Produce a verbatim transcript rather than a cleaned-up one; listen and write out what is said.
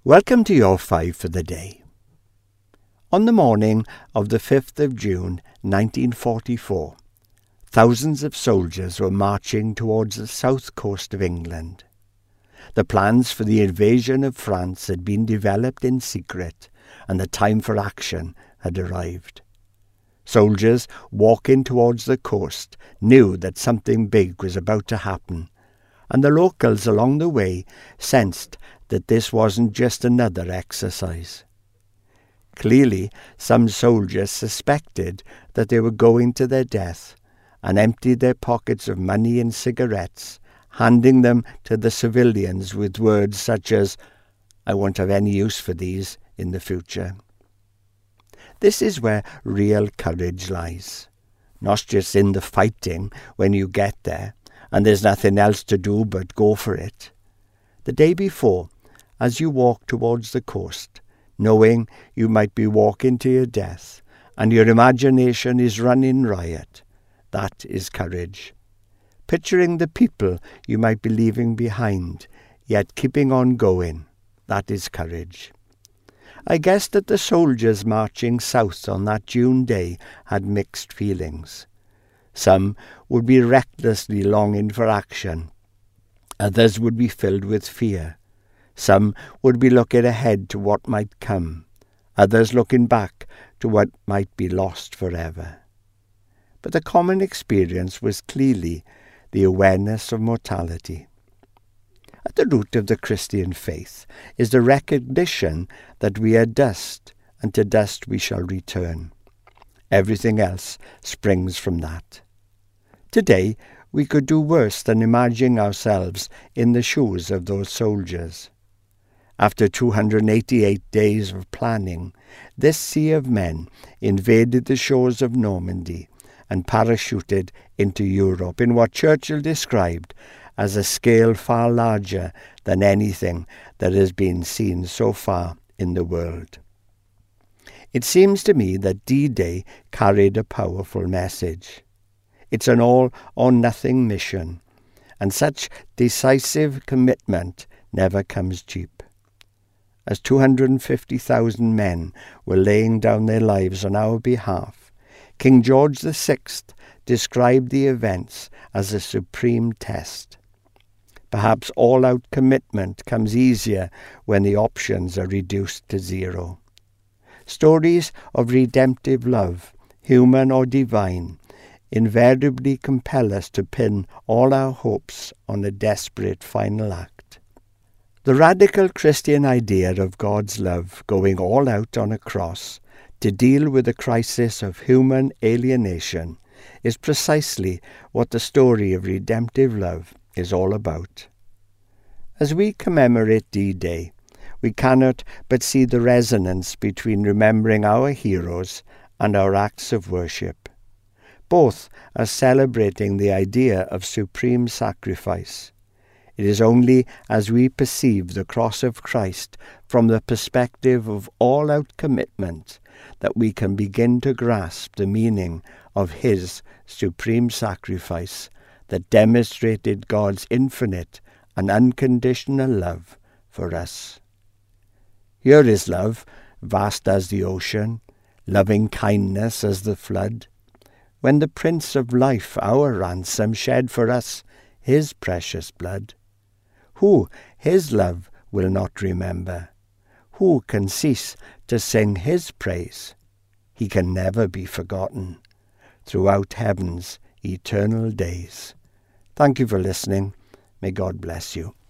Welcome to your five for the day. On the morning of the fifth of June nineteen forty-four, thousands of soldiers were marching towards the south coast of England. The plans for the invasion of France had been developed in secret, and the time for action had arrived. Soldiers walking towards the coast knew that something big was about to happen, and the locals along the way sensed that this wasn't just another exercise. Clearly, some soldiers suspected that they were going to their death and emptied their pockets of money and cigarettes, handing them to the civilians with words such as, "I won't have any use for these in the future." This is where real courage lies, not just in the fighting when you get there and there's nothing else to do but go for it. The day before, as you walk towards the coast, knowing you might be walking to your death and your imagination is running riot, that is courage. Picturing the people you might be leaving behind, yet keeping on going, that is courage. I guess that the soldiers marching south on that June day had mixed feelings. Some would be recklessly longing for action. Others would be filled with fear. Some would be looking ahead to what might come. Others looking back to what might be lost forever. But the common experience was clearly the awareness of mortality. At the root of the Christian faith is the recognition that we are dust, and to dust we shall return. Everything else springs from that. Today, we could do worse than imagining ourselves in the shoes of those soldiers. After two hundred eighty-eight days of planning, this sea of men invaded the shores of Normandy and parachuted into Europe in what Churchill described as a scale far larger than anything that has been seen so far in the world. It seems to me that D-Day carried a powerful message. It's an all-or-nothing mission, and such decisive commitment never comes cheap. As two hundred fifty thousand men were laying down their lives on our behalf, King George the Sixth described the events as a supreme test. Perhaps all-out commitment comes easier when the options are reduced to zero. Stories of redemptive love, human or divine, invariably compel us to pin all our hopes on a desperate final act. The radical Christian idea of God's love going all out on a cross to deal with the crisis of human alienation is precisely what the story of redemptive love is all about. As we commemorate D-Day, we cannot but see the resonance between remembering our heroes and our acts of worship. Both are celebrating the idea of supreme sacrifice. It is only as we perceive the cross of Christ from the perspective of all-out commitment that we can begin to grasp the meaning of his supreme sacrifice that demonstrated God's infinite and unconditional love for us. Here is love, vast as the ocean, loving kindness as the flood, when the Prince of Life, our ransom, shed for us his precious blood. Who his love will not remember? Who can cease to sing his praise? He can never be forgotten throughout heaven's eternal days. Thank you for listening. May God bless you.